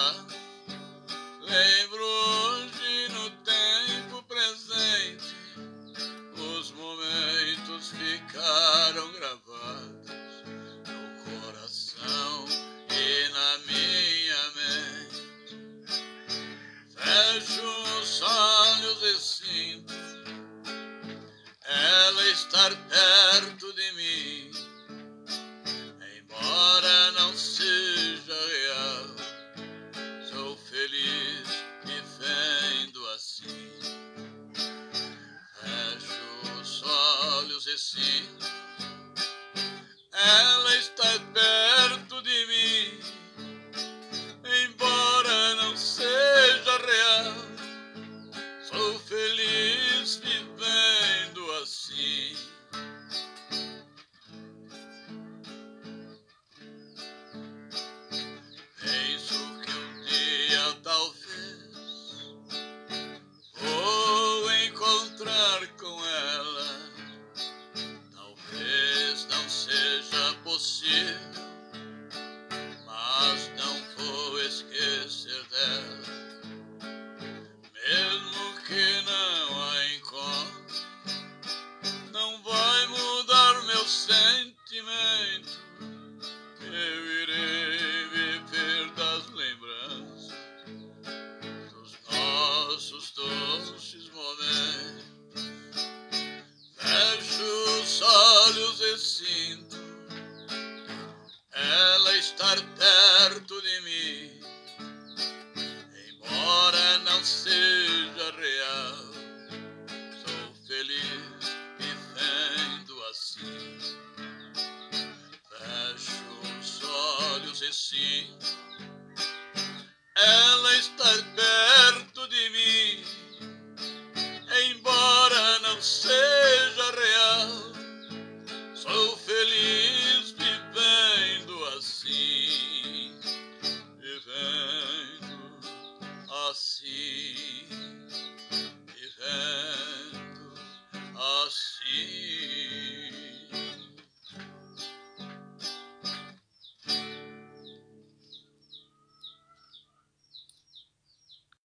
lá. Lembro hoje no tempo presente, os momentos ficaram gravados no coração e na minha mente. Fecho os olhos e sinto ela estar perto de mim, embora não seja real. Sou feliz vivendo assim. Fecho os olhos e sinto ela está perto de mim, embora não seja real. Sou feliz vivendo assim. Penso que um dia talvez vou encontrar com ela. Talvez não seja possível, mas não vou esquecer dela. Mesmo que não a encontre, não vai mudar meu sentimento. Eu irei viver das lembranças dos nossos doces momentos. Fecho os olhos e sinto ela estar perto de mim, embora não seja real. Sou feliz vivendo assim. Fecho os olhos e sinto